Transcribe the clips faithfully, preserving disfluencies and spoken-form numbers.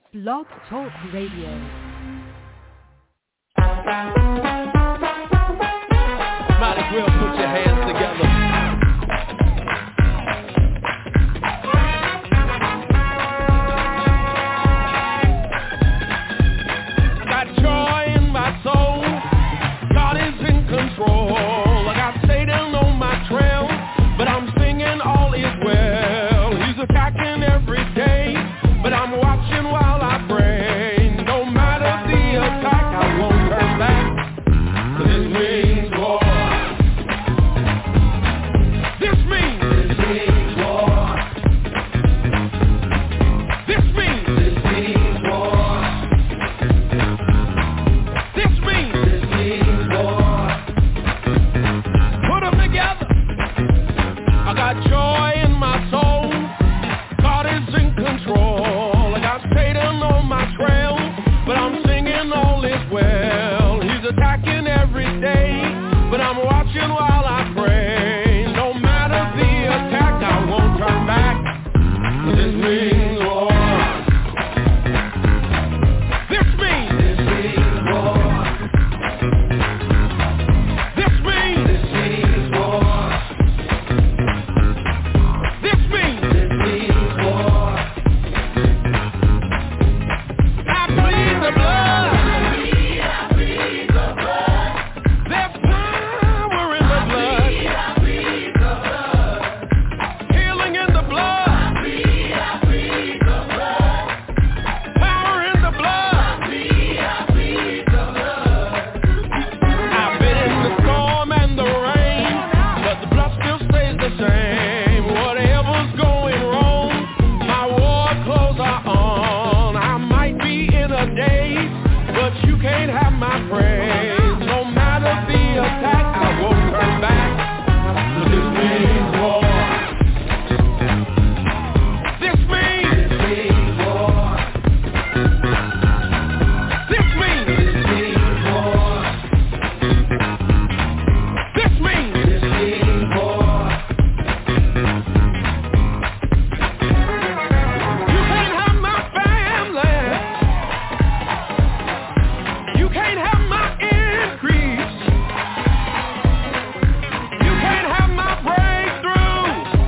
Blog Talk Radio. Might as well put your hands together. Got joy in my soul. God is in control. I got Satan on my trail, but I'm singing all is well. He's attacking every day, but I'm watching while I pray. No matter the attack, I won't turn back. This means war. This means This means war. This means This means war. This means This means war. Put them together. I got joy in my soul. God is in control. I got Satan on my trail, but I'm singing all is well. He's attacking every day, but I'm watching while I pray. No matter the attack, I won't turn back. This means war. This means This means war. This means This means war. This means This means war. I plead the blood. I plead the blood. There's power in the blood. I plead the blood. Healing in the blood. I plead the blood. Power in the blood. I plead the blood. I've been in the storm and the rain, but the blood still stays the same. Whatever's going wrong, my war clothes are on. I might be in a daze, but you can't have my praise. No matter the attack, I won't turn back. This means war. This means This means war. This means This means war. This means This means war. You can't have my family. You can't have my increase. You can't have my breakthrough.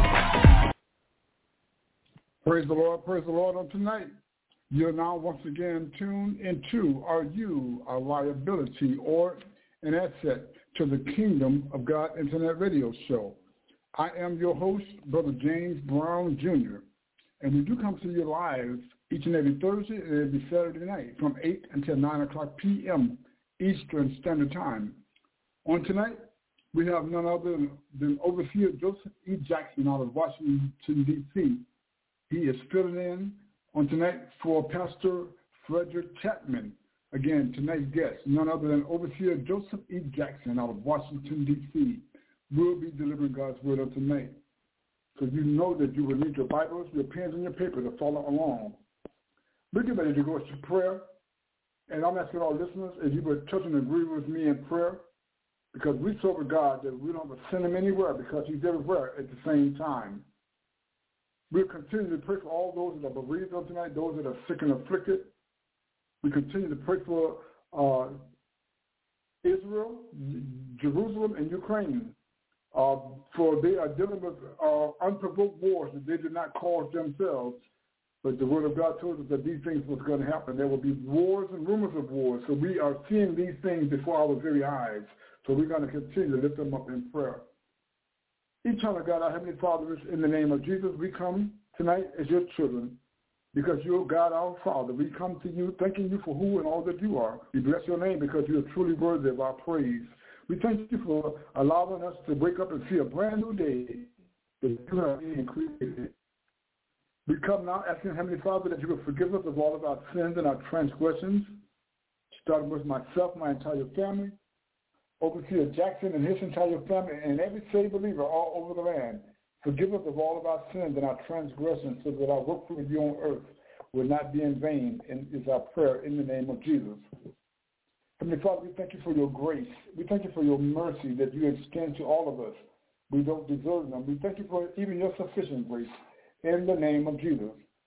Praise the Lord, praise the Lord on tonight. You're now once again tuned into Are You a Liability or an Asset to the Kingdom of God Internet Radio Show. I am your host, Brother James Brown Junior, and we do come to you live each and every Thursday and every Saturday night from eight until nine o'clock p.m. Eastern Standard Time. On tonight, we have none other than, than Overseer Joseph E. Jackson out of Washington, D C He is filling in on tonight for Pastor Frederick Chapman. Again, tonight's guest, none other than Overseer Joseph E. Jackson out of Washington, D C will be delivering God's word on tonight. So you know that you will need your Bibles, your pens, and your paper to follow along. We're getting ready to go to prayer, and I'm asking all listeners if you would touch and agree with me in prayer, because we serve a God that we don't send him anywhere because he's everywhere at the same time. We'll continue to pray for all those that are bereaved on tonight, those that are sick and afflicted. We continue to pray for uh, Israel, Jerusalem, and Ukraine, uh, for they are dealing with uh, unprovoked wars that they did not cause themselves. But the Word of God told us that these things was going to happen. There will be wars and rumors of wars. So we are seeing these things before our very eyes. So we're going to continue to lift them up in prayer. Eternal God, our Heavenly Father, in the name of Jesus, we come tonight as your children because you're God, our Father. We come to you thanking you for who and all that you are. We bless your name because you are truly worthy of our praise. We thank you for allowing us to wake up and see a brand new day that you have created. We come now asking, Heavenly Father, that you will forgive us of all of our sins and our transgressions, starting with myself, my entire family, Overseer Jackson and his entire family, and every saved believer all over the land. Forgive us of all of our sins and our transgressions so that our work for you on earth will not be in vain, and is our prayer in the name of Jesus. Heavenly Father, we thank you for your grace. We thank you for your mercy that you extend to all of us. We don't deserve them. We thank you for even your sufficient grace in the name of Jesus.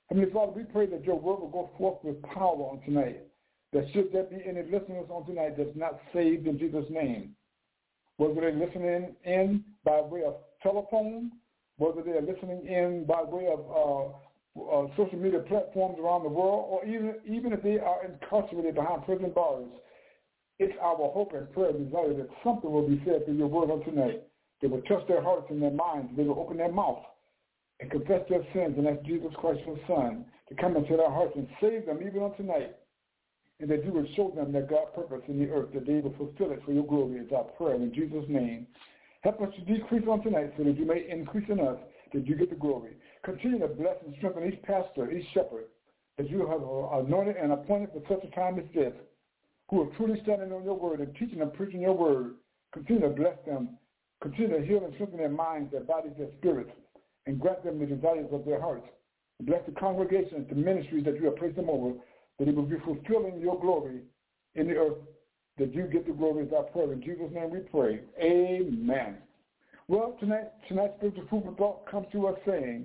Heavenly Father, we pray that your word will go forth with power on tonight. That should there be any listeners on tonight that's not saved in Jesus' name, whether they're listening in by way of telephone, whether they're listening in by way of uh, uh, social media platforms around the world, or even, even if they are incarcerated behind prison bars, it's our hope and prayer and desire that something will be said through your word on tonight. They will touch their hearts and their minds. They will open their mouth and confess their sins and ask Jesus Christ, your Son, to come into their hearts and save them even on tonight. And that you will show them their God purpose in the earth, that they will fulfill it for your glory is our prayer in Jesus' name. Help us to decrease on tonight so that you may increase in us, that you get the glory. Continue to bless and strengthen each pastor, each shepherd, that you have anointed and appointed for such a time as this, who are truly standing on your word and teaching and preaching your word. Continue to bless them. Continue to heal and strengthen their minds, their bodies, their spirits, and grant them the desires of their hearts. Bless the congregations, the ministries that you have placed them over, that it will be fulfilling your glory in the earth, that you get the glory is our prayer. In Jesus' name we pray. Amen. Well, tonight, tonight's spiritual food for thought comes to us saying,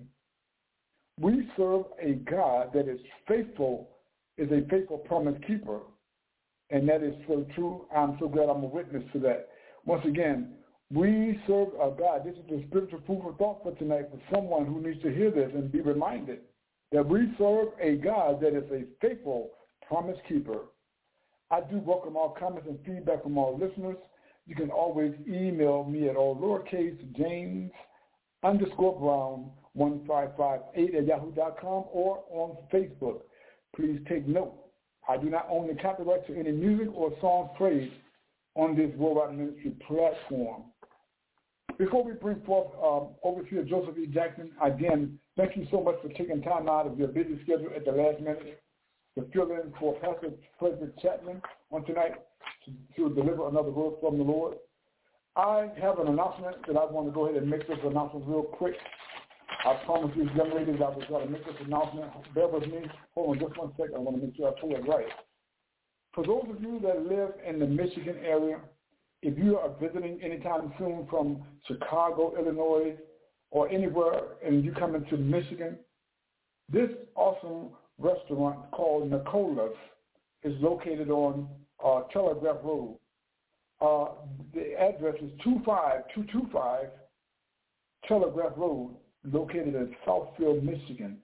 we serve a God that is faithful, is a faithful promise keeper. And that is so true. I'm so glad I'm a witness to that. Once again, we serve a God. This is the spiritual food for thought for tonight for someone who needs to hear this and be reminded that we serve a God that is a faithful promise keeper. I do welcome all comments and feedback from all listeners. You can always email me at all lowercase James underscore Brown one five five eight at yahoo dot com or on Facebook. Please take note. I do not own the copyright to any music or songs played on this Worldwide Ministry platform. Before we bring forth um, Overseer Joseph E. Jackson, again, thank you so much for taking time out of your busy schedule at the last minute to fill in for Pastor Frederick Chapman on tonight to, to deliver another word from the Lord. I have an announcement that I want to go ahead and make this announcement real quick. I promise these young ladies I was going to make this announcement. Bear with me. Hold on just one second. I want to make sure I pull it right. For those of you that live in the Michigan area, if you are visiting anytime soon from Chicago, Illinois, or anywhere, and you come into Michigan, this awesome restaurant called Nicola's is located on uh, Telegraph Road. Uh, the address is two five two two five Telegraph Road, located in Southfield, Michigan.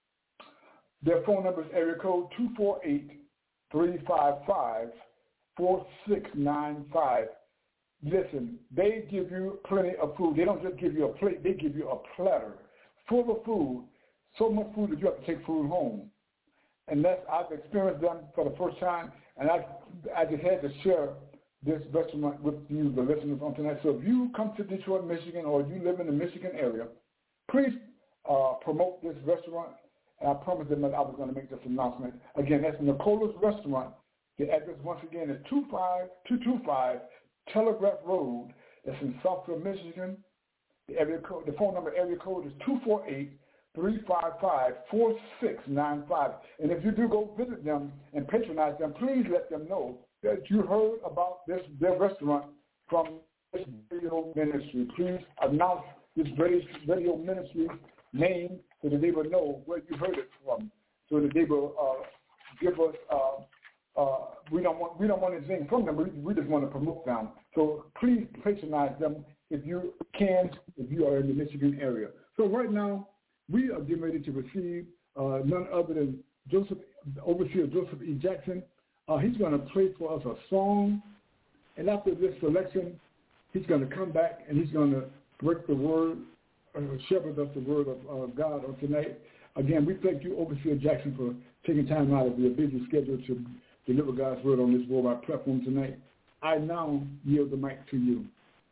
Their phone number is area code two four eight, three five five, four six nine five. Listen, they give you plenty of food. They don't just give you a plate. They give you a platter full of food, so much food that you have to take food home. And that's, I've experienced them for the first time, and I, I just had to share this restaurant with you, the listeners, on tonight. So if you come to Detroit, Michigan, or you live in the Michigan area, please uh, promote this restaurant. And I promised them that I was going to make this announcement. Again, that's Nicola's Restaurant. The address, once again, is two five two two five Telegraph Road. That's in Southfield, Michigan. The area code, the phone number area code is two four eight, three five five, four six nine five. And if you do go visit them and patronize them, please let them know that you heard about this their restaurant from this radio ministry. Please announce this radio ministry name so that they will know where you heard it from, so that they will uh, give us. Uh, uh, we don't want we don't want anything from them. We, we just want to promote them. So please patronize them if you can, if you are in the Michigan area. So right now we are getting ready to receive uh, none other than Joseph, Overseer Joseph E. Jackson. Uh, he's going to play for us a song, and after this selection, he's going to come back and he's going to break the word, uh, share with us the word of uh, God on tonight. Again, we thank you, Overseer Jackson, for taking time out of your busy schedule to deliver God's word on this worldwide platform tonight. I now yield the mic to you.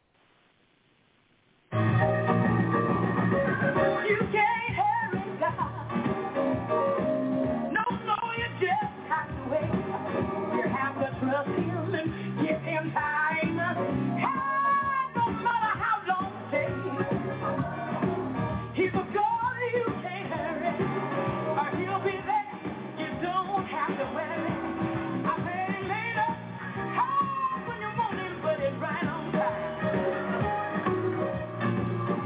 You can't hurry God. No, no, you just have to wait. You have to trust Him and give Him time. And no matter how long it takes, He's a God you can't hurry, or He'll be there. You don't have to worry. I say later, hard when you want Him, but it's right on time.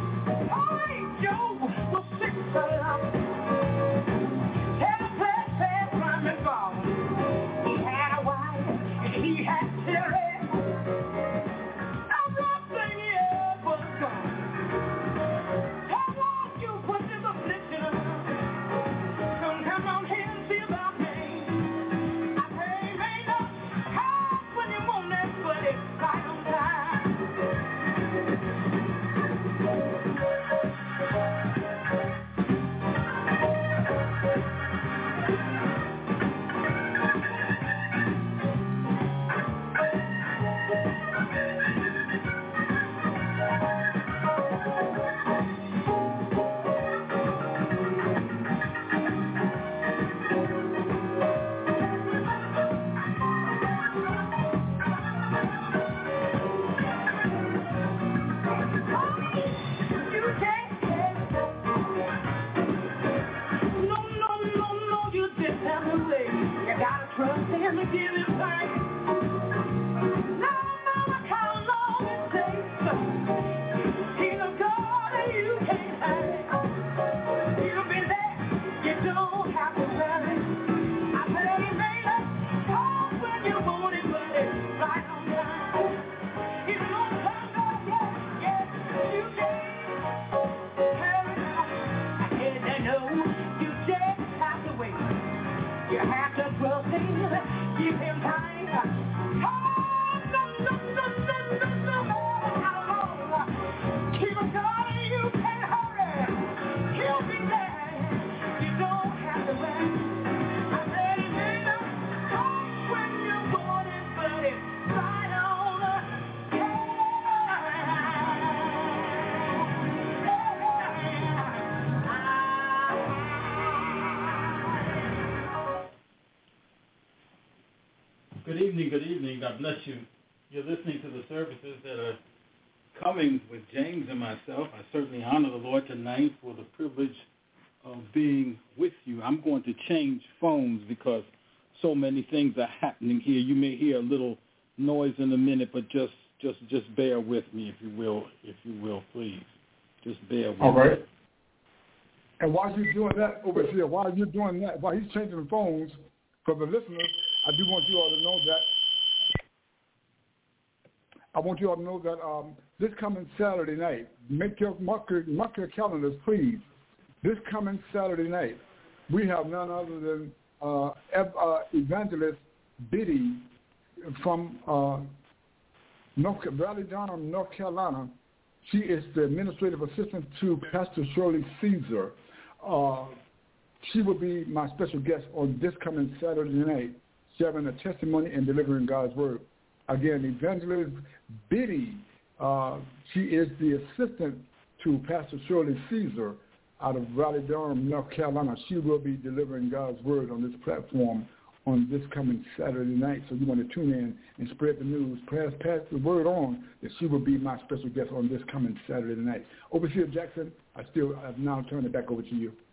have the way. You gotta trust him to give him thanks. No matter how long it takes, he's a God that you can't hide. He'll be there, you don't have to worry. I said he made us come when you want it, but it's right on time. He's an on time God, yes, yes, you can. Hurry now, I said I know you just have to wait. You have to trust him, give him time. Oh, no, no, no, no, no, no matter how long. Keep a God and you can't hurry. He'll be there. You don't have to wait. I said it may not come when you want it, but it's right on time. Good evening, good evening. God bless you. You're listening to the services that are coming with James and myself. I certainly honor the Lord tonight for the privilege of being with you. I'm going to change phones because so many things are happening here. You may hear a little noise in a minute, but just just just bear with me, if you will, if you will, please. Just bear with me. All right. And while you're doing that over here, while you're doing that, while he's changing the phones for the listeners, I do want you all to know that I want you all to know that um, this coming Saturday night, make your mark, your mark your calendars, please. This coming Saturday night, we have none other than uh, uh, Evangelist Biddy from uh, North, Valley Durham, North Carolina. She is the administrative assistant to Pastor Shirley Caesar. Uh, she will be my special guest on this coming Saturday night, sharing a testimony and delivering God's word. Again, Evangelist Biddy, uh, she is the assistant to Pastor Shirley Caesar out of Raleigh, Durham, North Carolina. She will be delivering God's word on this platform on this coming Saturday night. So you want to tune in and spread the news, pass, pass the word on that she will be my special guest on this coming Saturday night. Overseer Jackson, I still have now turned it back over to you.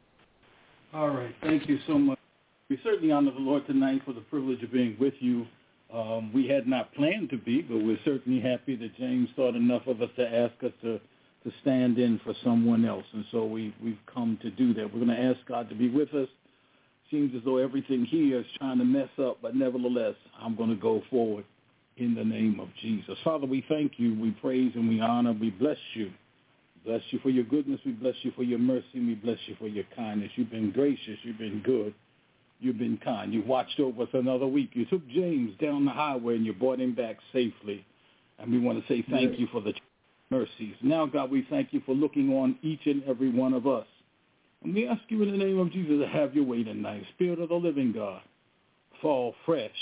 All right. Thank you so much. We certainly honor the Lord tonight for the privilege of being with you. Um, we had not planned to be, but we're certainly happy that James thought enough of us to ask us to, to stand in for someone else. And so we, we've come to do that. We're going to ask God to be with us. Seems as though everything here is trying to mess up, but nevertheless, I'm going to go forward in the name of Jesus. Father, we thank you. We praise and we honor. We bless you. Bless you for your goodness. We bless you for your mercy. And we bless you for your kindness. You've been gracious. You've been good. You've been kind. You watched over us another week. You took James down the highway and you brought him back safely. And we want to say thank you for the mercies. Now, God, we thank you for looking on each and every one of us. And we ask you in the name of Jesus to have your way tonight. Spirit of the living God, fall fresh.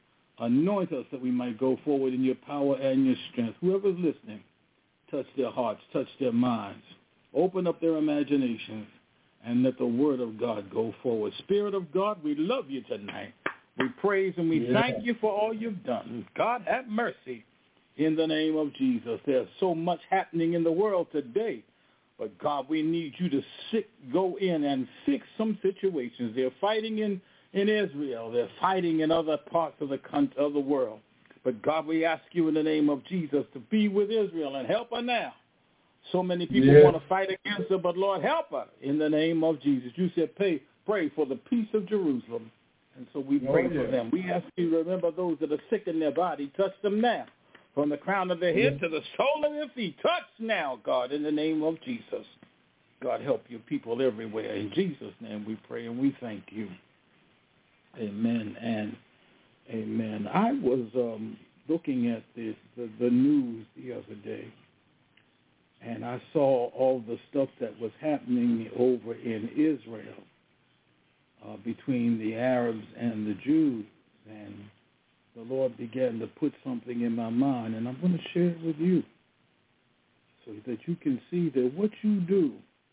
Anoint us that we might go forward in your power and your strength. Whoever's listening, touch their hearts, touch their minds. Open up their imaginations. And let the word of God go forward. Spirit of God, we love you tonight. We praise and we yeah. thank you for all you've done. God, have mercy in the name of Jesus. There's so much happening in the world today. But, God, we need you to sit, go in and fix some situations. They're fighting in, in Israel. They're fighting in other parts of the country, of the world. But, God, we ask you in the name of Jesus to be with Israel and help her now. So many people yeah. want to fight against her, but Lord, help her in the name of Jesus. You said pray, pray for the peace of Jerusalem. And so we pray oh, yeah. for them. We ask you to remember those that are sick in their body. Touch them now. From the crown of their head yeah. to the sole of their feet. Touch now, God, in the name of Jesus. God, help your people everywhere. In Jesus' name we pray and we thank you. Amen and amen. I was um, looking at this, the, the news the other day. And I saw all the stuff that was happening over in Israel uh, between the Arabs and the Jews. And the Lord began to put something in my mind, and I'm going to share it with you so that you can see that what you do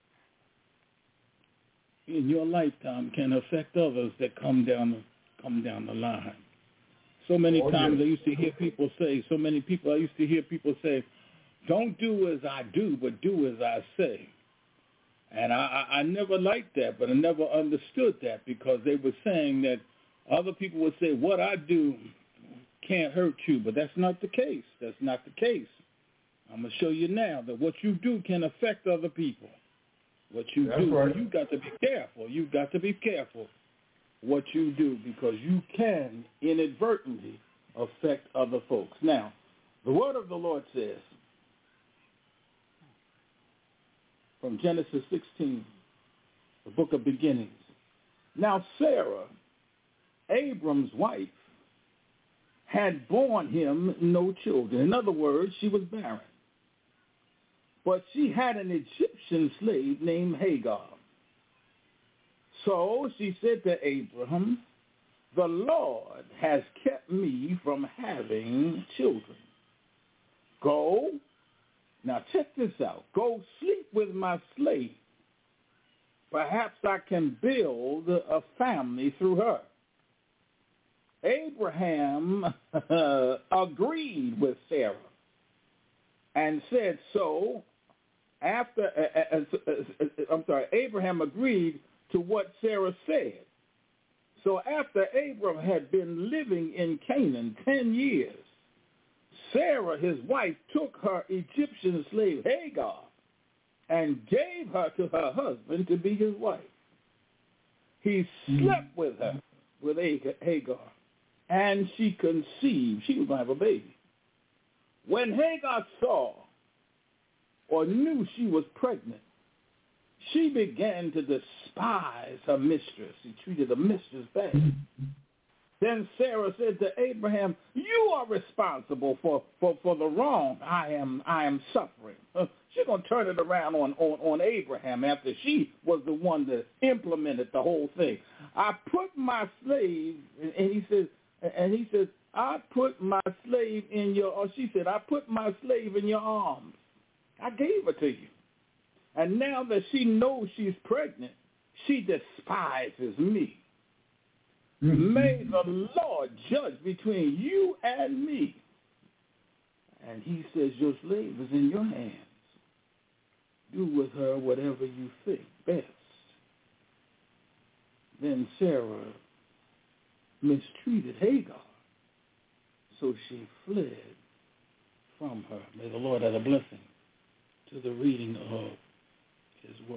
in your lifetime can affect others that come down the, come down the line. So many oh, times yeah. I used to hear people say, so many people, I used to hear people say, don't do as I do, but do as I say. And I, I never liked that, but I never understood that because they were saying that other people would say, what I do can't hurt you, but that's not the case. That's not the case. I'm going to show you now that what you do can affect other people. What you that's do, right. you got to be careful. You've got to be careful what you do because you can inadvertently affect other folks. Now, the word of the Lord says, from Genesis sixteen, the book of beginnings. Now Sarah, Abram's wife, had borne him no children. In other words, she was barren. But she had an Egyptian slave named Hagar. So she said to Abraham, the Lord has kept me from having children. Go. Now check this out. Go sleep with my slave. Perhaps I can build a family through her. Abraham uh, agreed with Sarah and said so after, uh, uh, uh, uh, I'm sorry, Abraham agreed to what Sarah said. So after Abraham had been living in Canaan ten years, Sarah, his wife, took her Egyptian slave Hagar and gave her to her husband to be his wife. He slept with her, with Hagar, and she conceived. She was going to have a baby. When Hagar saw or knew she was pregnant, she began to despise her mistress. She treated her mistress bad. Then Sarah said to Abraham, you are responsible for, for, for the wrong I am I am suffering. Uh, she's going to turn it around on, on, on Abraham after she was the one that implemented the whole thing. I put my slave, and he says, and he says, I put my slave in your, or she said, I put my slave in your arms. I gave her to you. And now that she knows she's pregnant, she despises me. Mm-hmm. May the Lord judge between you and me. And he says, your slave is in your hands. Do with her whatever you think best. Then Sarah mistreated Hagar, so she fled from her. May the Lord add a blessing to the reading of his word.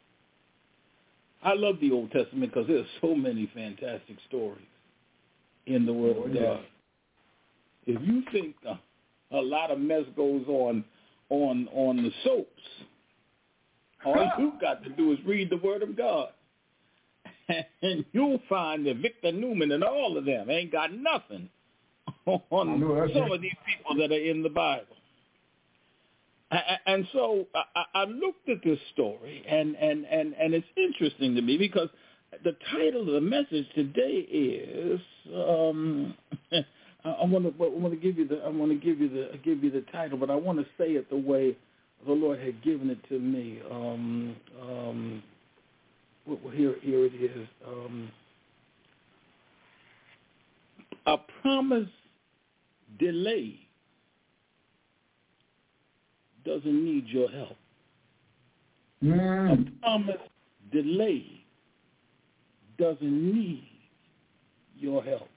I love the Old Testament because there's so many fantastic stories in the Word of God. If you think a, a lot of mess goes on on on the soaps, all you've got to do is read the Word of God. And you'll find that Victor Newman and all of them ain't got nothing on some of these people that are in the Bible. And so I looked at this story, and, and, and, and it's interesting to me because the title of the message today is um, I want to I want to give you the I want to give you the give you the title, but I want to say it the way the Lord had given it to me. Um, um, well, here here it is. Um, a promise delayed doesn't need your help. Mm. A promise delayed doesn't need your help.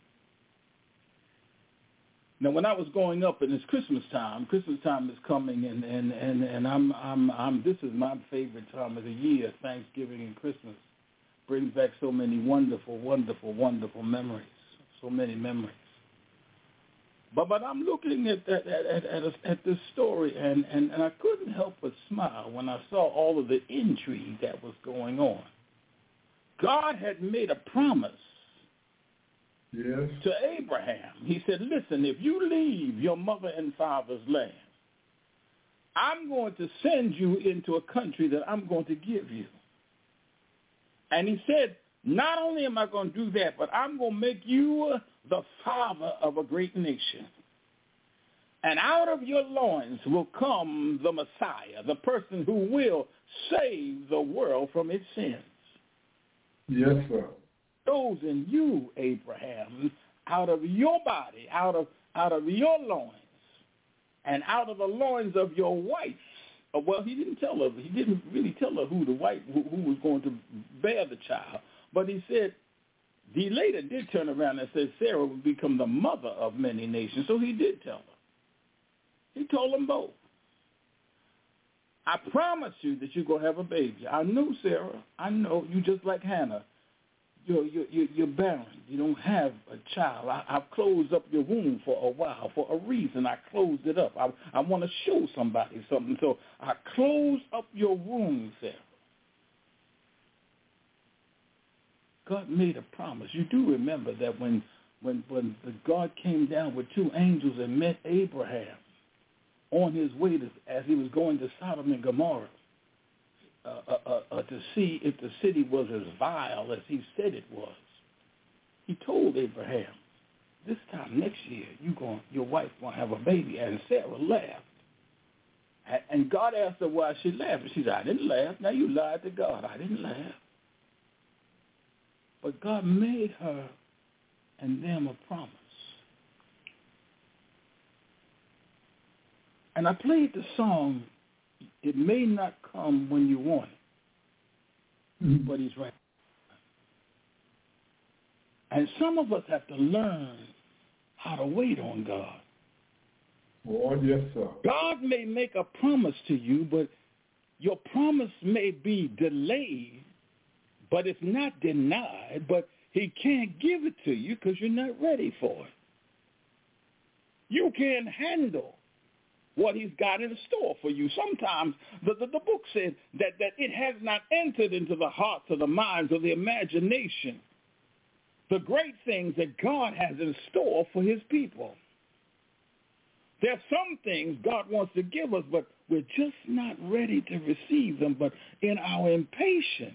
Now, when I was growing up, and it's Christmas time, Christmas time is coming, and and and, and I'm I'm I'm this is my favorite time of the year. Thanksgiving and Christmas brings back so many wonderful, wonderful, wonderful memories. So many memories. But but I'm looking at at at, at, at this story, and, and, and I couldn't help but smile when I saw all of the intrigue that was going on. God had made a promise yes. to Abraham. He said, listen, if you leave your mother and father's land, I'm going to send you into a country that I'm going to give you. And he said, not only am I going to do that, but I'm going to make you the father of a great nation. And out of your loins will come the Messiah, the person who will save the world from its sins. Yes, sir. Chosen you, Abraham, out of your body, out of out of your loins, and out of the loins of your wife, Uh, well, he didn't tell her. He didn't really tell her who the white who, who was going to bear the child. But he said he later did turn around and said Sarah would become the mother of many nations. So he did tell her. He told them both. I promise you that you're going to have a baby. I know, Sarah. I know. You just like Hannah. You're, you're, you're barren. You don't have a child. I, I've closed up your womb for a while. For a reason, I closed it up. I, I want to show somebody something. So I closed up your womb, Sarah. God made a promise. You do remember that when, when, when the God came down with two angels and met Abraham on his way to, as he was going to Sodom and Gomorrah, Uh, uh, uh, uh, to see if the city was as vile as he said it was. He told Abraham, this time next year, you going, your wife going to have a baby. And Sarah laughed. And God asked her why she laughed. She said, I didn't laugh. Now you lied to God. I didn't laugh. But God made her and them a promise. And I played the song, It May Not Come When You Want It, mm-hmm. but he's right. And some of us have to learn how to wait on God. Oh, yes, sir. God may make a promise to you, but your promise may be delayed, but it's not denied, but he can't give it to you because you're not ready for it. You can't handle what he's got in store for you. Sometimes the, the, the book said that, that it has not entered into the hearts or the minds or the imagination the great things that God has in store for his people. There are some things God wants to give us, but we're just not ready to receive them. But in our impatience,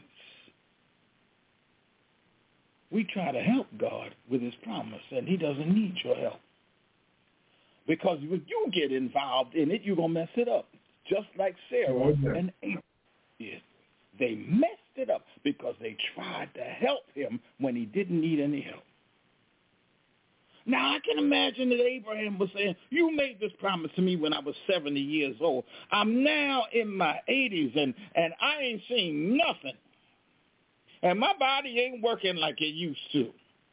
we try to help God with his promise, and he doesn't need your help. Because when you get involved in it, you're going to mess it up. Just like Sarah oh, yeah. and Abraham did. They messed it up because they tried to help him when he didn't need any help. Now, I can imagine that Abraham was saying, you made this promise to me when I was seventy years old. I'm now in my eighties, and, and I ain't seen nothing. And my body ain't working like it used to.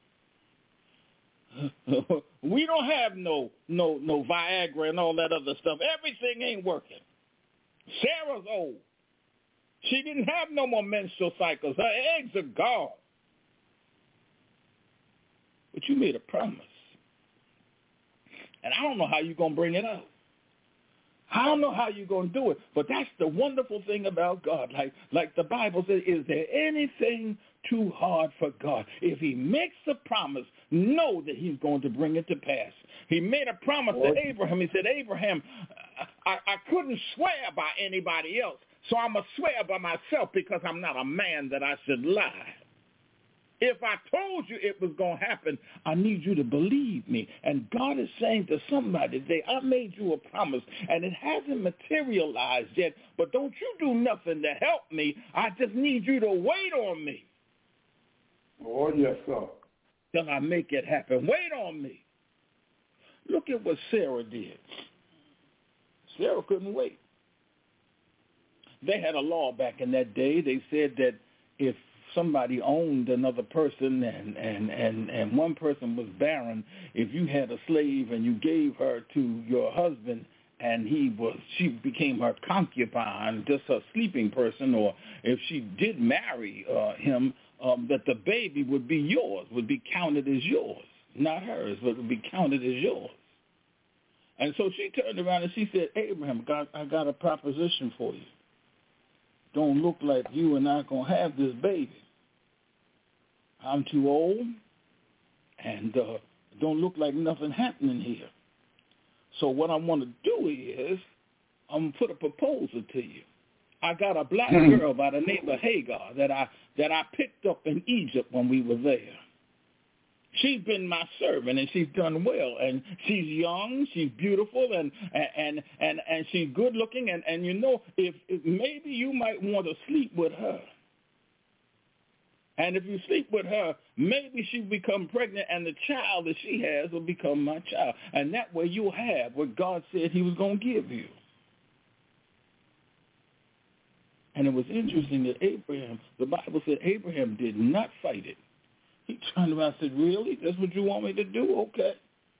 We don't have no no no Viagra and all that other stuff. Everything ain't working. Sarah's old. She didn't have no more menstrual cycles. Her eggs are gone. But you made a promise. And I don't know how you're going to bring it out. I don't know how you're going to do it, but that's the wonderful thing about God. Like, like the Bible says, is there anything too hard for God? If he makes a promise, know that he's going to bring it to pass. He made a promise to Abraham. He said, Abraham, I, I couldn't swear by anybody else, so I'm going to swear by myself because I'm not a man that I should lie. If I told you it was going to happen, I need you to believe me. And God is saying to somebody today, I made you a promise, and it hasn't materialized yet, but don't you do nothing to help me. I just need you to wait on me. Oh, yes, sir. Till I make it happen. Wait on me. Look at what Sarah did. Sarah couldn't wait. They had a law back in that day. They said that if somebody owned another person and, and, and, and one person was barren, if you had a slave and you gave her to your husband and he was, she became her concubine, just her sleeping person, or if she did marry uh, him, um, that the baby would be yours, would be counted as yours, not hers, but would be counted as yours. And so she turned around and she said, Abraham, God, I got a proposition for you. Don't look like you and I are going to have this baby. I'm too old, and uh, don't look like nothing happening here. So what I want to do is I'm going to put a proposal to you. I got a black girl by the name of Hagar that I that I picked up in Egypt when we were there. She's been my servant, and she's done well, and she's young, she's beautiful, and and and and she's good looking, and and you know, if, if maybe you might want to sleep with her, and if you sleep with her, maybe she'll become pregnant, and the child that she has will become my child, and that way you'll have what God said he was going to give you. And it was interesting that Abraham, the Bible said Abraham did not fight it. He turned around and said, really? That's what you want me to do? Okay.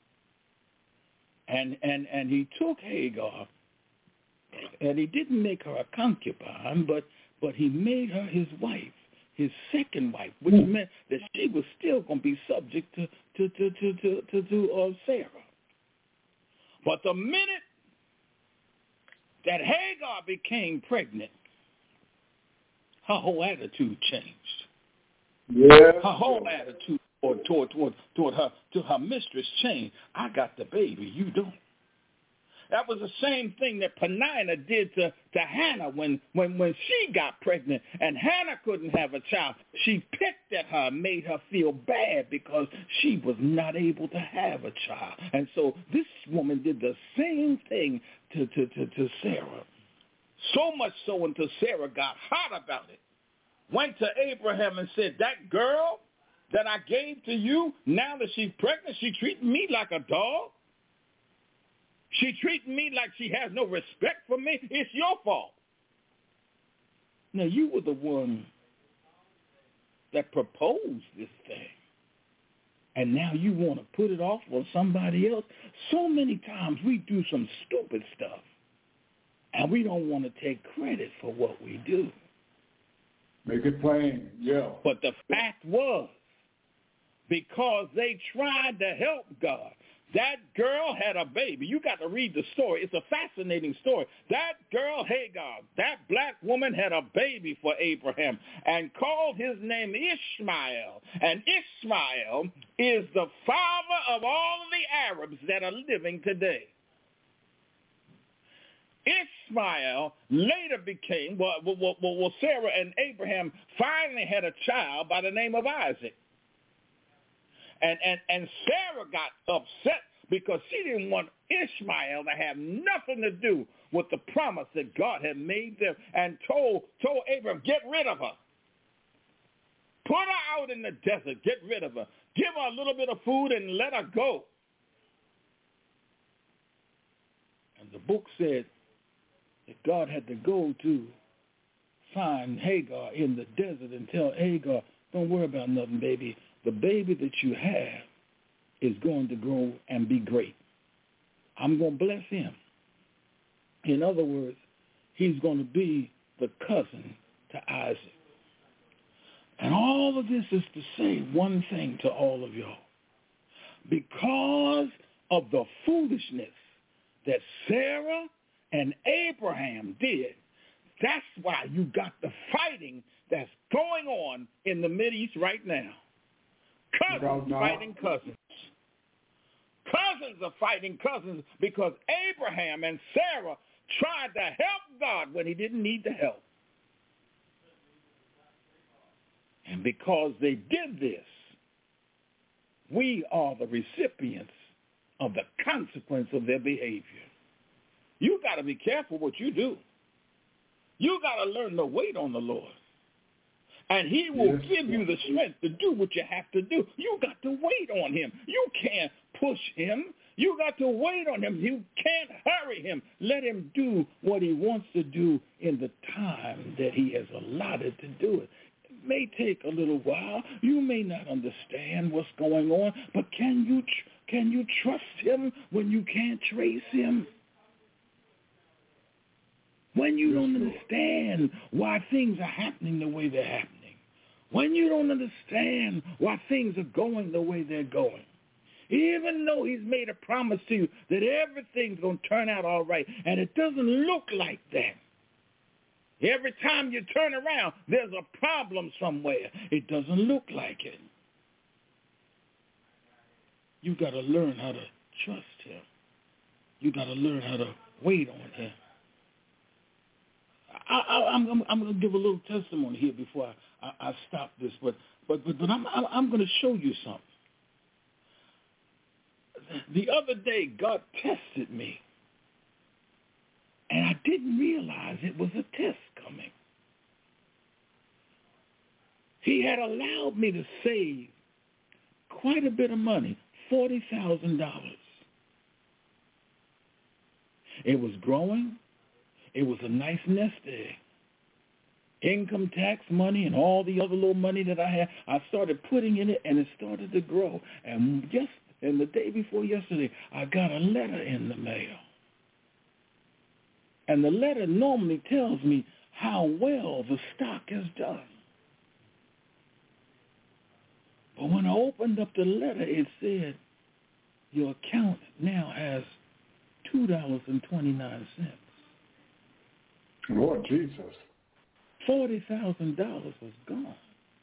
And and and he took Hagar, and he didn't make her a concubine, but but he made her his wife, his second wife, which mm. meant that she was still going to be subject to to to to to, to, to uh, Sarah. But the minute that Hagar became pregnant, her whole attitude changed. Yeah. Her whole attitude toward toward toward toward her to her mistress changed. I got the baby, you don't. That was the same thing that Peninnah did to, to Hannah when, when, when she got pregnant and Hannah couldn't have a child. She picked at her and made her feel bad because she was not able to have a child. And so this woman did the same thing to, to, to, to Sarah. So much so until Sarah got hot about it. Went to Abraham and said, that girl that I gave to you, now that she's pregnant, she treating me like a dog. She treating me like she has no respect for me. It's your fault. Now, you were the one that proposed this thing. And now you want to put it off on somebody else. So many times we do some stupid stuff. And we don't want to take credit for what we do. Make it plain, yeah. But the fact was, because they tried to help God, that girl had a baby. You got to read the story. It's a fascinating story. That girl, Hagar, that black woman had a baby for Abraham and called his name Ishmael. And Ishmael is the father of all of the Arabs that are living today. Ishmael later became, well, well, well, well, Sarah and Abraham finally had a child by the name of Isaac. And, and, and Sarah got upset because she didn't want Ishmael to have nothing to do with the promise that God had made them, and told, told Abraham, get rid of her. Put her out in the desert. Get rid of her. Give her a little bit of food and let her go. And the book said that God had to go to find Hagar in the desert and tell Hagar, don't worry about nothing, baby. The baby that you have is going to grow and be great. I'm going to bless him. In other words, he's going to be the cousin to Isaac. And all of this is to say one thing to all of y'all. Because of the foolishness that Sarah and Abraham did, that's why you got the fighting that's going on in the Mideast right now. Cousins fighting cousins. Cousins are fighting cousins because Abraham and Sarah tried to help God when he didn't need the help. And because they did this, we are the recipients of the consequence of their behavior. You got to be careful what you do. You got to learn to wait on the Lord. And he will yes. give you the strength to do what you have to do. You got to wait on him. You can't push him. You got to wait on him. You can't hurry him. Let him do what he wants to do in the time that he has allotted to do it. It may take a little while. You may not understand what's going on, but can you tr- can you trust him when you can't trace him? When you don't understand why things are happening the way they're happening. When you don't understand why things are going the way they're going. Even though he's made a promise to you that everything's going to turn out all right, and it doesn't look like that. Every time you turn around, there's a problem somewhere. It doesn't look like it. You got to learn how to trust him. You got to learn how to wait on him. I, I, I'm, I'm, I'm going to give a little testimony here before I, I, I stop this, but but but, but I'm, I'm, I'm going to show you something. The other day, God tested me, and I didn't realize it was a test coming. He had allowed me to save quite a bit of money, forty thousand dollars. It was growing. It was a nice nest egg. income tax money and all the other little money that I had. I started putting in it, and it started to grow. And just and the day before yesterday, I got a letter in the mail. And the letter normally tells me how well the stock has done. But when I opened up the letter, it said, your account now has two dollars and twenty-nine cents. Lord Jesus. forty thousand dollars was gone.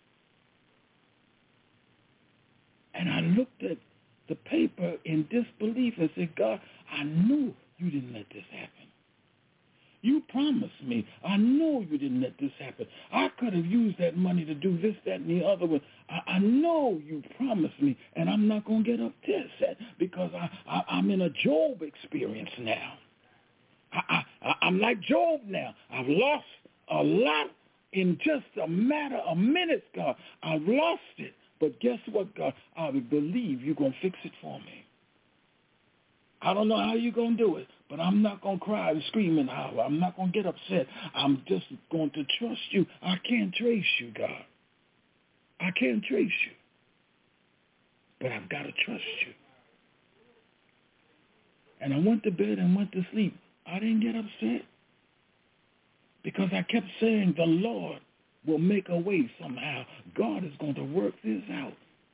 And I looked at the paper in disbelief and said, God, I knew you didn't let this happen. You promised me. I know you didn't let this happen. I could have used that money to do this, that, and the other one. I, I know you promised me, and I'm not going to get upset because I, I, I'm in a Job experience now. I, I, I'm like Job now. I've lost a lot in just a matter of minutes, God. I've lost it. But guess what, God? I believe you're going to fix it for me. I don't know how you're going to do it, but I'm not going to cry and scream and holler. I'm not going to get upset. I'm just going to trust you. I can't trace you, God. I can't trace you. But I've got to trust you. And I went to bed and went to sleep. I didn't get upset because I kept saying the Lord will make a way somehow. God is going to work this out.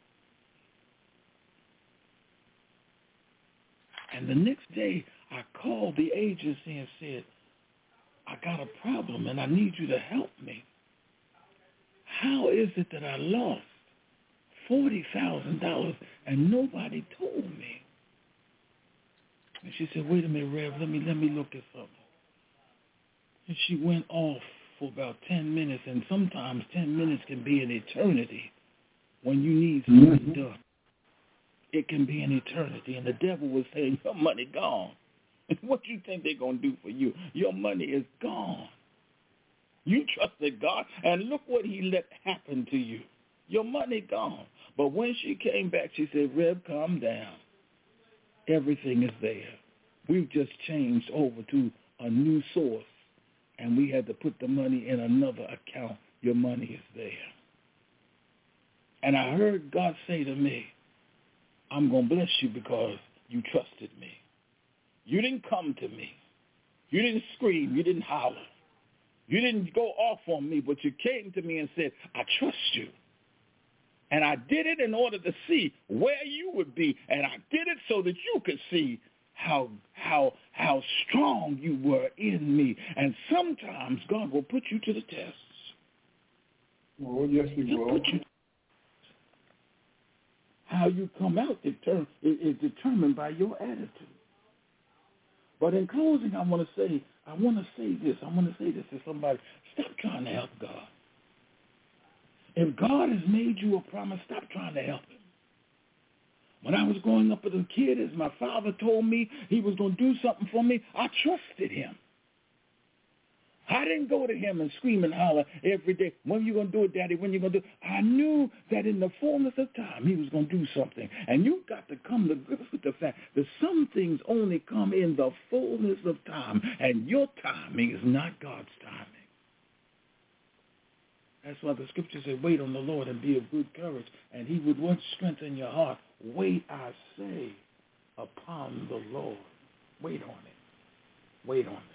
And the next day, I called the agency and said, I got a problem and I need you to help me. How is it that I lost forty thousand dollars and nobody told me? And she said, wait a minute, Rev, let me, let me look at something. And she went off for about ten minutes, and sometimes ten minutes can be an eternity when you need something mm-hmm. done. It can be an eternity, and the devil was saying, your money gone. And what do you think they're going to do for you? Your money is gone. You trusted God, and look what he let happen to you. Your money gone. But when she came back, she said, Reb, calm down. Everything is there. We've just changed over to a new source, and we had to put the money in another account. Your money is there. And I heard God say to me, I'm going to bless you because you trusted me. You didn't come to me. You didn't scream. You didn't holler. You didn't go off on me, but you came to me and said, I trust you. And I did it in order to see where you would be, and I did it so that you could see how how how strong you were in me. And sometimes God will put you to the test. Oh, yes, he He'll will. Put you. How you come out deter- is determined by your attitude. But in closing, I want to say, I want to say this. I want to say this to somebody. Stop trying to help God. If God has made you a promise, stop trying to help him. When I was growing up as a kid, as my father told me he was going to do something for me, I trusted him. I didn't go to him and scream and holler every day, when are you going to do it, Daddy, when are you going to do it? I knew that in the fullness of time he was going to do something. And you've got to come to grips with the fact that some things only come in the fullness of time, and your timing is not God's timing. That's why the scripture said, wait on the Lord and be of good courage, and he would once strengthen your heart. Wait, I say, upon the Lord. Wait on it. Wait on it.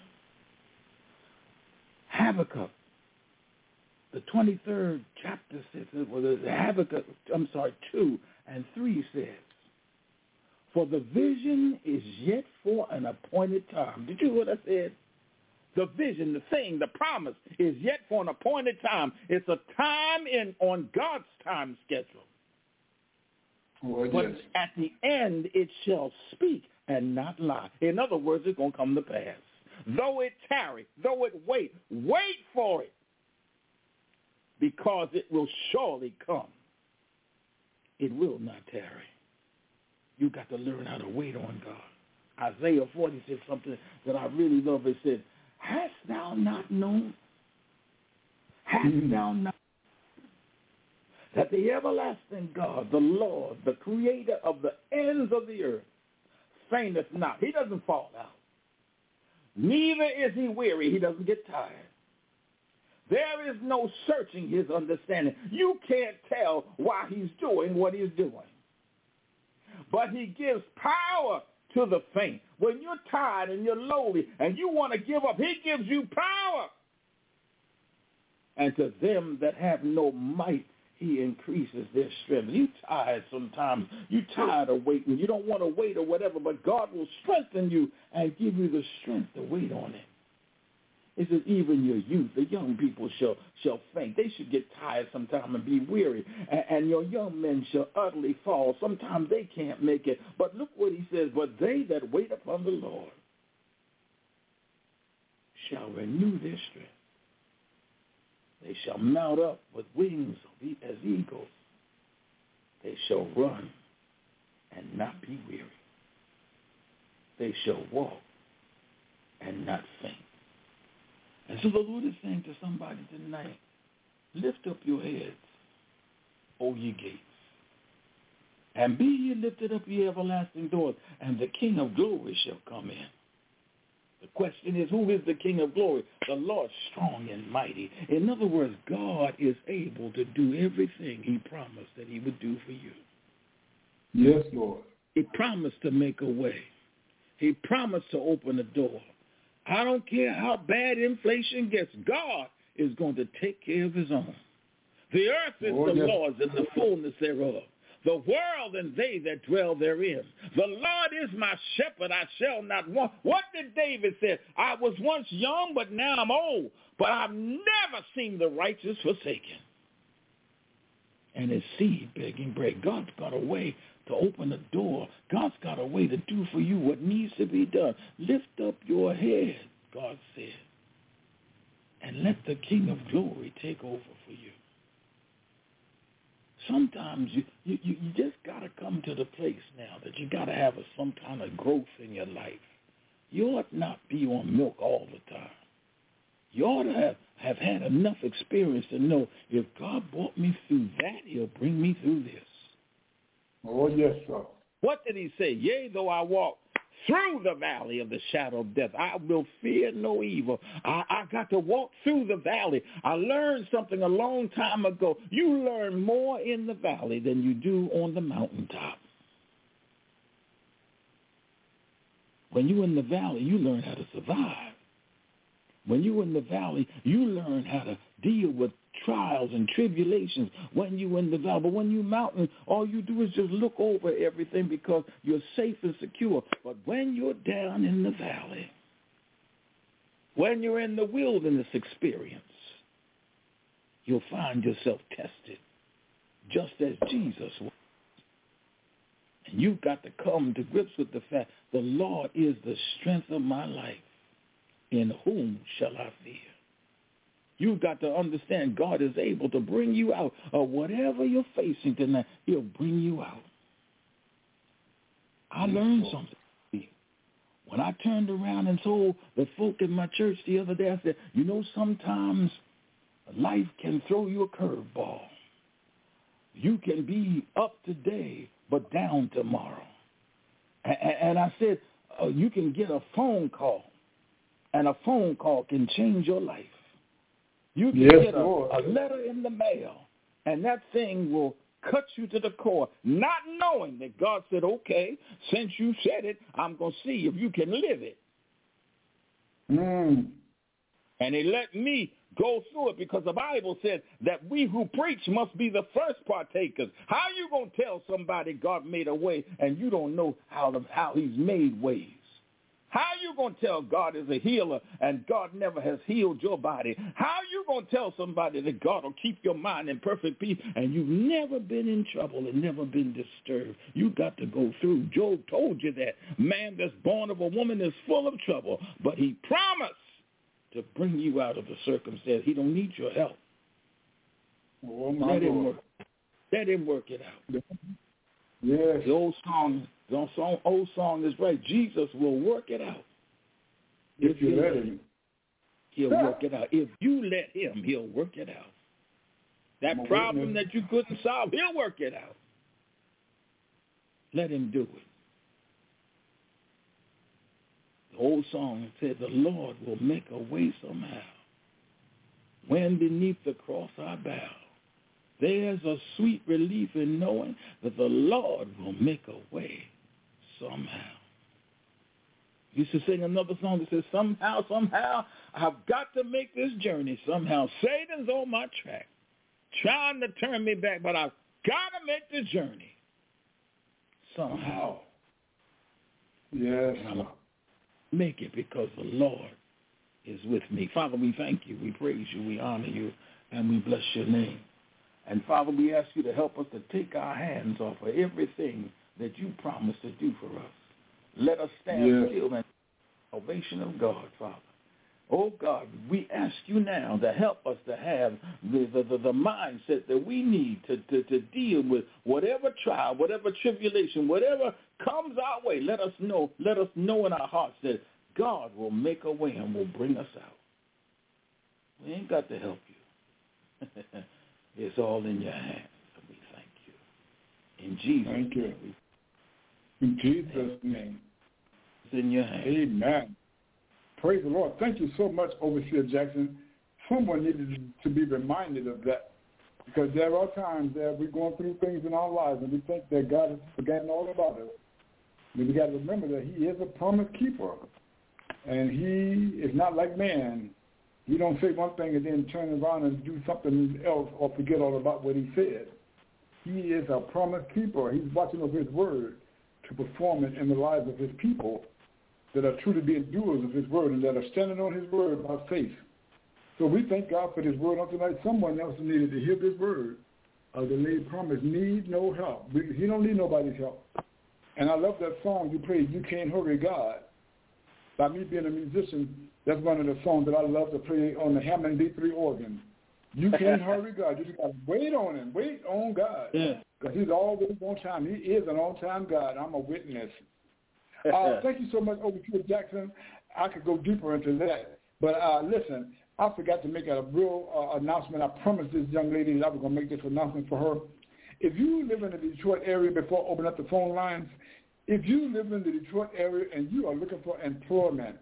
Habakkuk, the twenty-third chapter says, well, the Habakkuk, I'm sorry, two and three says, for the vision is yet for an appointed time. Did you hear what I said? The vision, the thing, the promise is yet for an appointed time. It's a time in on God's time schedule. Well, but yes. At the end, it shall speak and not lie. In other words, it's going to come to pass. Though it tarry, though it wait, wait for it, because it will surely come. It will not tarry. You got to learn how to wait on God. Isaiah forty said something that I really love. It said, hast thou not known? Hast mm-hmm. thou not that the everlasting God, the Lord, the creator of the ends of the earth, fainteth not. He doesn't fall out. Neither is he weary. He doesn't get tired. There is no searching his understanding. You can't tell why he's doing what he's doing. But he gives power to the faint. When you're tired and you're lowly and you want to give up, he gives you power. And to them that have no might, he increases their strength. You tired sometimes. You tired of waiting. You don't want to wait or whatever, but God will strengthen you and give you the strength to wait on it. It says even your youth, the young people shall shall faint. They should get tired sometime and be weary. And, and your young men shall utterly fall. Sometimes they can't make it. But look what he says, but they that wait upon the Lord shall renew their strength. They shall mount up with wings as eagles. They shall run and not be weary. They shall walk and not faint. And so the Lord is saying to somebody tonight, lift up your heads, O ye gates, and be ye lifted up, ye everlasting doors, and the King of glory shall come in. The question is, who is the King of glory? The Lord strong and mighty. In other words, God is able to do everything he promised that he would do for you. Yes, Lord. He promised to make a way. He promised to open a door. I don't care how bad inflation gets. God is going to take care of his own. The earth is oh, the yes. Lord's and the fullness thereof. The world and they that dwell therein. The Lord is my shepherd, I shall not want. What did David say? I was once young, but now I'm old. But I've never seen the righteous forsaken, and his seed begging bread. God's got a way to open a door. God's got a way to do for you what needs to be done. Lift up your head, God said, and let the King of glory take over for you. Sometimes you, you, you just got to come to the place now that you got to have a, some kind of growth in your life. You ought not be on milk all the time. You ought to have, have had enough experience to know if God brought me through that, he'll bring me through this. Oh, yes, sir. What did he say? Yea, though I walk through the valley of the shadow of death, I will fear no evil. I, I got to walk through the valley. I learned something a long time ago. You learn more in the valley than you do on the mountaintop. When you're in the valley, you learn how to survive. When you're in the valley, you learn how to deal with trials and tribulations when you're in the valley. But when you're mountain, all you do is just look over everything because you're safe and secure. But when you're down in the valley, when you're in the wilderness experience, you'll find yourself tested just as Jesus was. And you've got to come to grips with the fact the Lord is the strength of my life. In whom shall I fear? You've got to understand God is able to bring you out of whatever you're facing tonight. He'll bring you out. I learned something. When I turned around and told the folk in my church the other day, I said, you know, sometimes life can throw you a curveball. You can be up today, but down tomorrow. And I said, uh, you can get a phone call. And a phone call can change your life. You can yes, get a, a letter in the mail, and that thing will cut you to the core, not knowing that God said, okay, since you said it, I'm going to see if you can live it. Mm. And he let me go through it because the Bible said that we who preach must be the first partakers. How are you going to tell somebody God made a way and you don't know how, to, how he's made ways? How are you going to tell God is a healer and God never has healed your body? How are you going to tell somebody that God will keep your mind in perfect peace and you've never been in trouble and never been disturbed? You got to go through. Job told you that. Man that's born of a woman is full of trouble, but he promised to bring you out of the circumstance. He don't need your help. Oh, my Let Lord. him work. Let him work it out. Yes. The old song, the song, old song is right. Jesus will work it out. If, if you let him. He'll work it out. If you let him, he'll work it out. That I'm problem that you couldn't solve, he'll work it out. Let him do it. The old song said, the Lord will make a way somehow. when beneath the cross I bow. There's a sweet relief in knowing that the Lord will make a way somehow. Used to sing another song that says, somehow, somehow, I've got to make this journey. Somehow, Satan's on my track, trying to turn me back, but I've got to make the journey. Somehow. Yes. And I'm going to make it because the Lord is with me. Father, we thank you, we praise you, we honor you, and we bless your name. And Father, we ask you to help us to take our hands off of everything that you promised to do for us. Let us stand yes. still in the salvation of God, Father. Oh, God, we ask you now to help us to have the, the, the, the mindset that we need to, to, to deal with whatever trial, whatever tribulation, whatever comes our way. Let us know, let us know in our hearts that God will make a way and will bring us out. We ain't got to help you. It's all in your hands, and we thank you. In Jesus' thank you. name. In Jesus' name. It's in your hands. Amen. Praise the Lord. Thank you so much, Overseer Jackson. Someone needed to be reminded of that, because there are times that we're going through things in our lives and we think that God has forgotten all about us. But we got to remember that he is a promise keeper, and he is not like man. He don't say one thing and then turn around and do something else or forget all about what he said. He is a promise keeper. He's watching over his word to perform it in the lives of his people that are truly being doers of his word and that are standing on his word by faith. So we thank God for this word on tonight. Someone else needed to hear this word. Uh, the lady promised, need no help. He don't need nobody's help. And I love that song you played, You Can't Hurry God. By me being a musician, that's one of the songs that I love to play on the Hammond B three organ. You can't hurry God. You just got to wait on him. Wait on God. Because yeah. he's always on time. He is an on-time God. I'm a witness. Uh, thank you so much, Overseer Jackson. I could go deeper into that. But uh, listen, I forgot to make a real uh, announcement. I promised this young lady that I was going to make this announcement for her. If you live in the Detroit area, before I open up the phone lines, if you live in the Detroit area and you are looking for employment,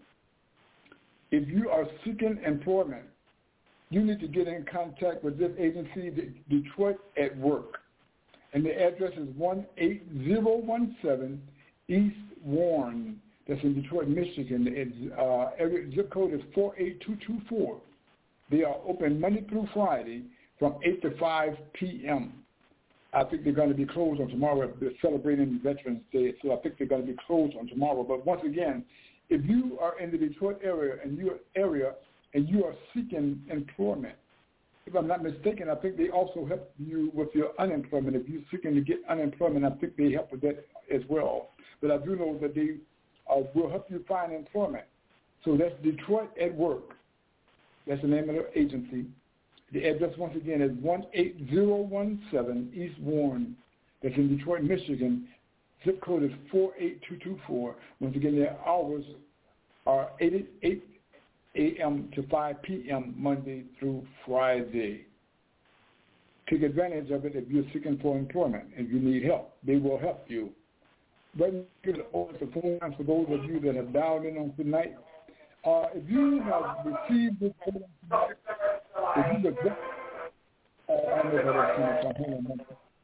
if you are seeking employment, you need to get in contact with this agency, Detroit at Work. And the address is one eight zero one seven East Warren. That's in Detroit, Michigan. Its uh, area zip code is four eight two two four. They are open Monday through Friday from eight to five p.m. I think they're going to be closed on tomorrow. They're celebrating Veterans Day, so I think they're going to be closed on tomorrow. But once again, if you are in the Detroit area and you area and you are seeking employment, if I'm not mistaken, I think they also help you with your unemployment. If you're seeking to get unemployment, I think they help with that as well. But I do know that they uh, will help you find employment. So that's Detroit at Work. That's the name of the agency. The address, once again, is one eight zero one seven East Warren. That's in Detroit, Michigan. Zip code is four eight two two four. Once again, their hours are eight a.m. to five p.m. Monday through Friday. Take advantage of it if you're seeking for employment. If you need help, they will help you. But give it over the phone lines for those of you that have dialed in on tonight. Uh, if you have received this program tonight, if you have, uh, I know that that's coming from her.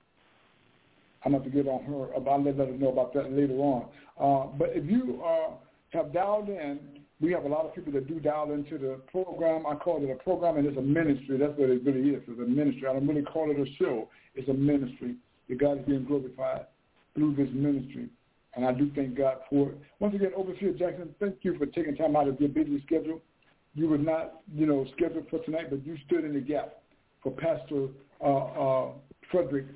I'm going to get on her. I'll let her know about that later on. Uh, but if you uh, have dialed in, we have a lot of people that do dial into the program. I call it a program, and it's a ministry. That's what it really is. It's a ministry. I don't really call it a show. It's a ministry. The God is being glorified through this ministry, and I do thank God for it. Once again, Overseer Jackson, thank you for taking time out of your busy schedule. You were not, you know, scheduled for tonight, but you stood in the gap for Pastor uh, uh, Frederick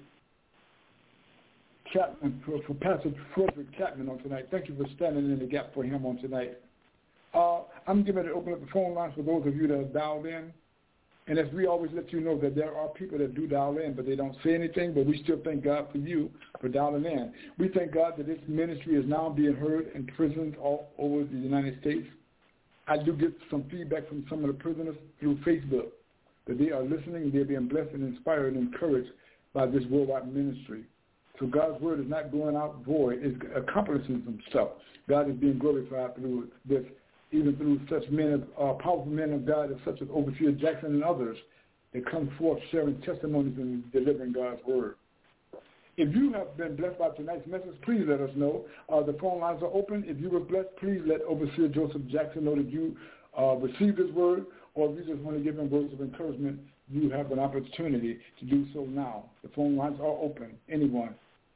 Chapman, for, for Pastor Frederick Chapman on tonight. Thank you for standing in the gap for him on tonight. Uh, I'm getting ready to open up the phone lines for those of you that have dialed in. And as we always let you know that there are people that do dial in, but they don't say anything, but we still thank God for you for dialing in. We thank God that this ministry is now being heard in prisons all over the United States. I do get some feedback from some of the prisoners through Facebook that they are listening, they're being blessed and inspired and encouraged by this worldwide ministry. So God's word is not going out void. It's accomplishing some stuff. God is being glorified through this even through such men, of, uh, powerful men of God such as Overseer Jackson and others that come forth sharing testimonies and delivering God's word. If you have been blessed by tonight's message, please let us know. Uh, the phone lines are open. If you were blessed, please let Overseer Joseph Jackson know that you uh, received his word, or if you just want to give him words of encouragement, you have an opportunity to do so now. The phone lines are open. Anyone.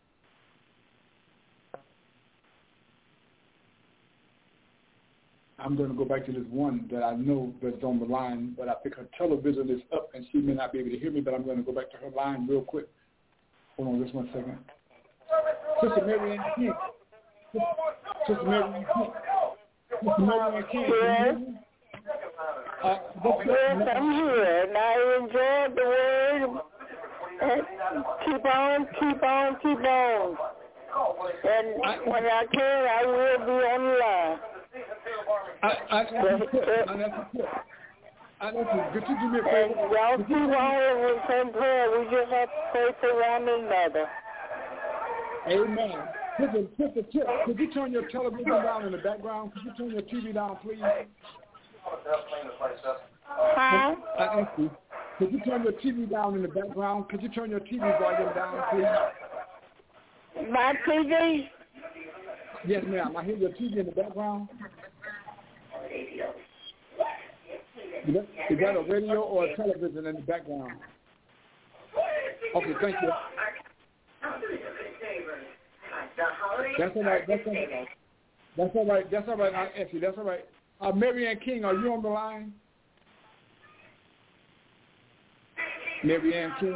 I'm going to go back to this one that I know that's on the line, but I think her television is up and she may not be able to hear me, but I'm going to go back to her line real quick. Hold on just one second. Sister Mary Ann King. Sister Mary Ann King. Sister Mary Ann King. Yes. Uh, yes, I'm here, and I enjoyed the word. And keep on, keep on, keep on. And I, when I can, I will be on the line. I, I, I, I, I know you. Could you do me a favor? And y'all keep on with the same prayer. We just have to pray for one another. Amen. Sister, Sister Tip, could you turn your television down in the background? Could you turn your T V down, please? Huh? I ask you. Could you turn your T V down in the background? Could you turn your T V volume down, please? My T V? Yes, ma'am. I hear your T V in the background. Is that, is that a radio or a television in the background? Okay, thank you. That's all right. That's all right. That's all right. That's all right. I'll ask you. That's all right. Uh, Mary Ann King, are you on the line? Mary Ann King?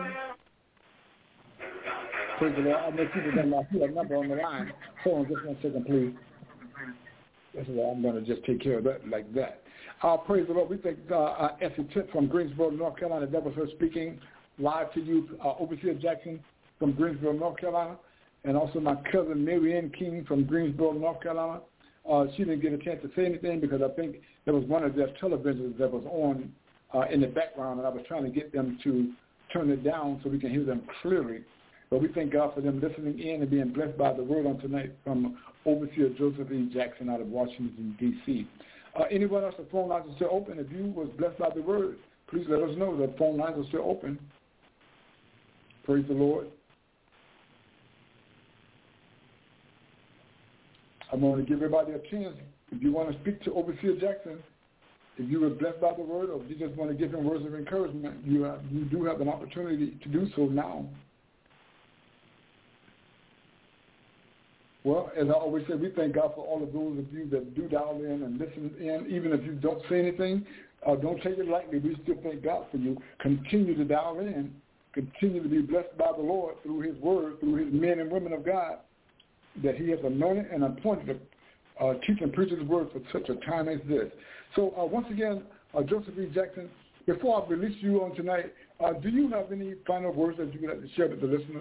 Praise the Lord. I know people don't know a number on the line. Hold on just one second, please. That's why I'm going to just take care of that like that. Uh, praise the Lord. We thank uh, uh, Essie Tip from Greensboro, North Carolina. That was her speaking live to you. Uh, Overseer Jackson from Greensboro, North Carolina. And also my cousin Mary Ann King from Greensboro, North Carolina. Uh, she didn't get a chance to say anything because I think there was one of their televisions that was on uh, in the background, and I was trying to get them to turn it down so we can hear them clearly. But we thank God for them listening in and being blessed by the word on tonight from Overseer Joseph E. Jackson out of Washington, D C Uh, anyone else, the phone lines are still open. If you was blessed by the word, please let us know. The phone lines are still open. Praise the Lord. I'm going to give everybody a chance. If you want to speak to Overseer Jackson, if you were blessed by the word, or if you just want to give him words of encouragement, you have, you do have an opportunity to do so now. Well, as I always say, we thank God for all of those of you that do dial in and listen in. Even if you don't say anything, uh, don't take it lightly. We still thank God for you. Continue to dial in. Continue to be blessed by the Lord through his word, through his men and women of God that he has anointed and appointed to uh, teach and preach his word for such a time as this. So uh, once again, uh, Joseph E. Jackson, before I release you on tonight, uh, do you have any final words that you would like to share with the listeners?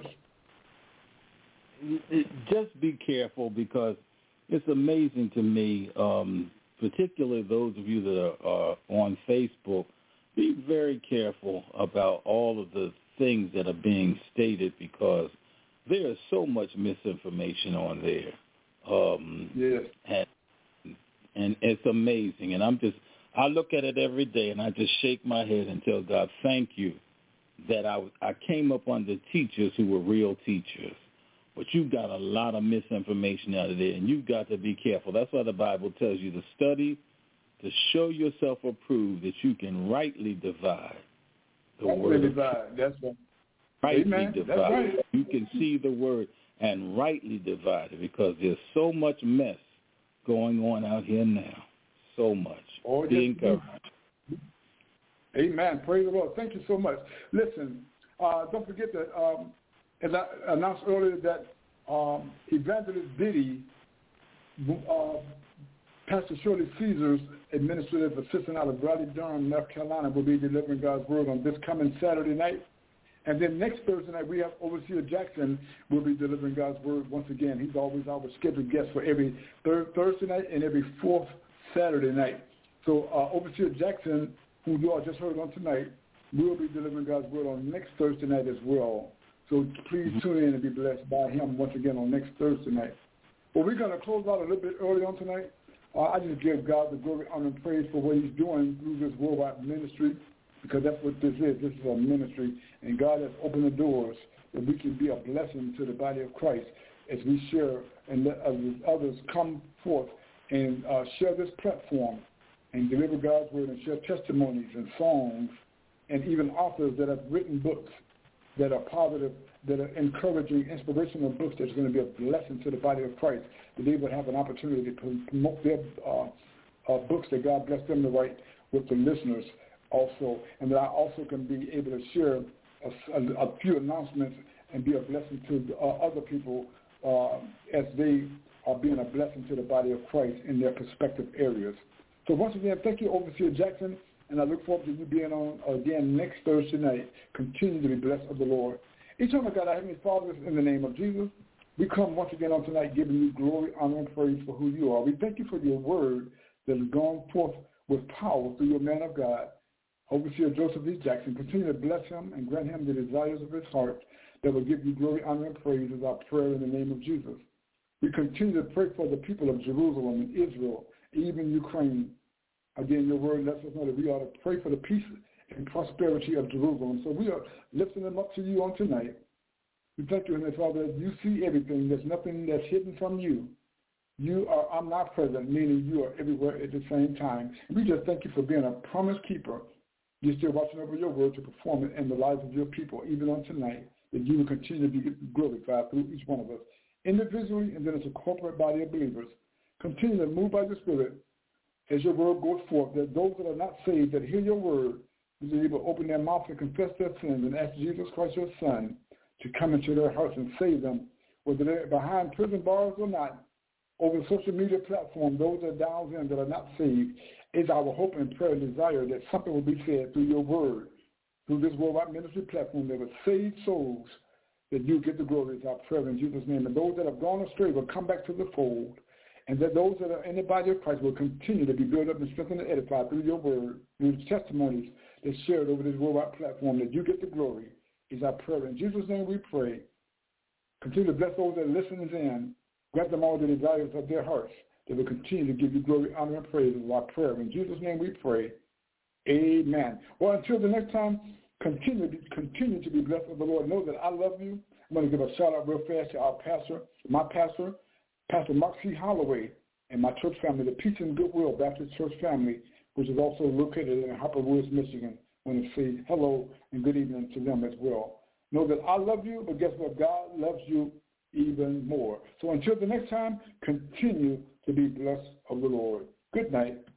Just be careful, because it's amazing to me, um, particularly those of you that are, are on Facebook, be very careful about all of the things that are being stated, because there is so much misinformation on there. Um, yes. And, and it's amazing. And I'm just, I look at it every day and I just shake my head and tell God, thank you that I, I came up under teachers who were real teachers. But you've got a lot of misinformation out of there, and you've got to be careful. That's why the Bible tells you to study, to show yourself approved, that you can rightly divide the rightly word. Divide. That's right. Rightly Amen. divide. That's right. You can see the word and rightly divide it, because there's so much mess going on out here now. So much. Oh, be yes, encouraged. Amen. Praise the Lord. Thank you so much. Listen, uh, don't forget that, um, as I announced earlier, that um, Evangelist Diddy, uh, Pastor Shirley Caesar's administrative assistant out of Raleigh-Durham, North Carolina, will be delivering God's word on this coming Saturday night. And then next Thursday night, we have Overseer Jackson will be delivering God's word once again. He's always our scheduled guest for every third Thursday night and every fourth Saturday night. So uh, Overseer Jackson, who you all just heard on tonight, will be delivering God's word on next Thursday night as well. So please tune in and be blessed by him once again on next Thursday night. Well, we're going to close out a little bit early on tonight. Uh, I just give God the glory, honor, and praise for what he's doing through this worldwide ministry, because that's what this is. This is a ministry, and God has opened the doors that we can be a blessing to the body of Christ as we share and let others come forth and uh, share this platform and deliver God's word and share testimonies and songs and even authors that have written books that are positive, that are encouraging, inspirational books that's going to be a blessing to the body of Christ, that they would have an opportunity to promote their uh, uh, books that God bless them to write with the listeners also, and that I also can be able to share a, a, a few announcements and be a blessing to uh, other people uh, as they are being a blessing to the body of Christ in their respective areas. So once again, thank you, Overseer Jackson, and I look forward to you being on again next Thursday night. Continue to be blessed of the Lord. Eternal God, our Heavenly Father, in the name of Jesus, we come once again on tonight giving you glory, honor, and praise for who you are. We thank you for your word that has gone forth with power through your man of God, Overseer Joseph E. Jackson. Continue to bless him and grant him the desires of his heart that will give you glory, honor, and praise as our prayer in the name of Jesus. We continue to pray for the people of Jerusalem and Israel, even Ukraine. Again, your word lets us know that we ought to pray for the peace and prosperity of Jerusalem. So we are lifting them up to you on tonight. We thank you, Heavenly Father, that you see everything. There's nothing that's hidden from you. You are omnipresent, meaning you are everywhere at the same time. And we just thank you for being a promise keeper. You're still watching over your word to perform it in the lives of your people, even on tonight, that you will continue to be glorified through each one of us, individually and then as a corporate body of believers. Continue to move by the Spirit as your word goes forth, that those that are not saved, that hear your word, will be able to open their mouth and confess their sins and ask Jesus Christ, your Son, to come into their hearts and save them, whether they're behind prison bars or not. Over the social media platform, those that are down in that are not saved, is our hope and prayer and desire that something will be said through your word, through this worldwide ministry platform that will save souls, that you get the glory is our prayer in Jesus' name. And those that have gone astray will come back to the fold, and that those that are in the body of Christ will continue to be built up and strengthened and edified through your word, through the testimonies that's shared over this worldwide platform, that you get the glory is our prayer. In Jesus' name we pray. Continue to bless those that are listening in. Grant them all the desires of their hearts. They will continue to give you glory, honor, and praise is our prayer. In Jesus' name we pray. Amen. Well, until the next time, continue to, continue to be blessed of the Lord. Know that I love you. I'm going to give a shout out real fast to our pastor, my pastor, Pastor Mark C. Holloway, and my church family, the Peace and Goodwill Baptist Church family, which is also located in Harper Woods, Michigan. I want to say hello and good evening to them as well. Know that I love you, but guess what? God loves you even more. So until the next time, continue to be blessed of the Lord. Good night.